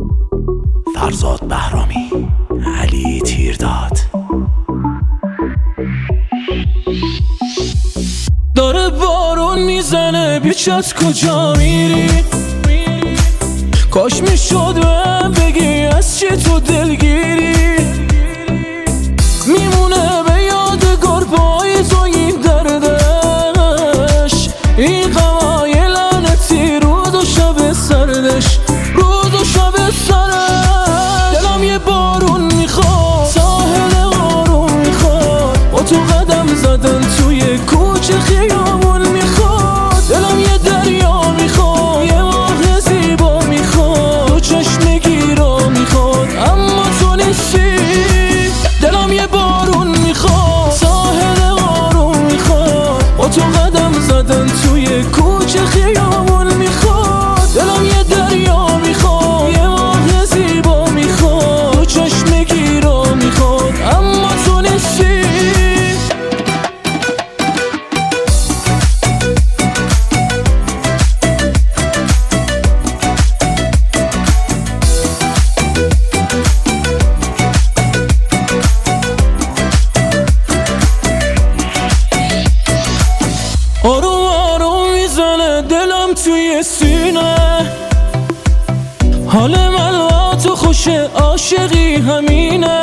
فرزاد بهرامی، علی تیرداد. داره بارون میزنه بیچت کجا میری؟ کاش میشد بهم بگی از چی تو دلگیری. میمونه به یادگار پاییز و این دردش، این غمای لعنتی روز و شب سردش، روز و شب سردش. دلم یه بارون میخواد، ساحل آروم میخواد، با تو قدم زدن توی کوچه خیابون میخواد. دلم یه دریا میخواد، یه ماه زیبا میخواد، تو چشم گیرا میخواد اما تو نیستی. دلم یه بارون میخواد، ساحل آروم میخواد، با تو قدم زدن توی کوچه خیابون میخواد. دلم یه دریا میخواد، یه ماه زیبا میخواد، تو چشم گیرا میخواد اما تو نیستی. آروم آروم میزنه دلم توی سینه، حال من و تو خوشه، عاشقی همینه.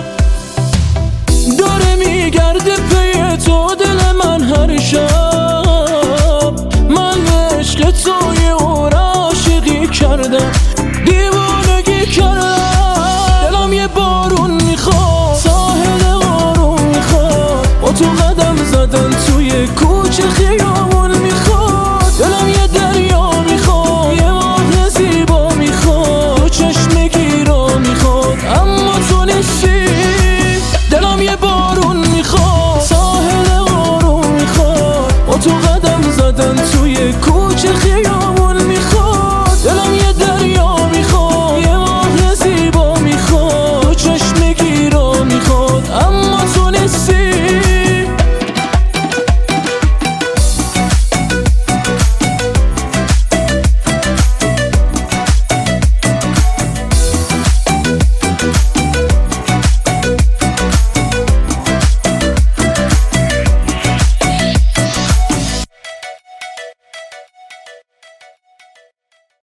داره میگرده پی تو دل من هر شب، من عشق توی اون عاشقی کردم، دیوانگی کردم. دلم یه بارون میخواد، ساحل آروم میخواد، با تو قدم زدن توی کوچه خیابون میخواد. دلم یه دریا میخواد، یه ماه زیبا میخواد، تو چشم گیرا میخواد اما تو نیستی. دلم یه بارون میخواد، ساحل آروم میخواد، با تو قدم زدن توی کوچه خیابون میخواد.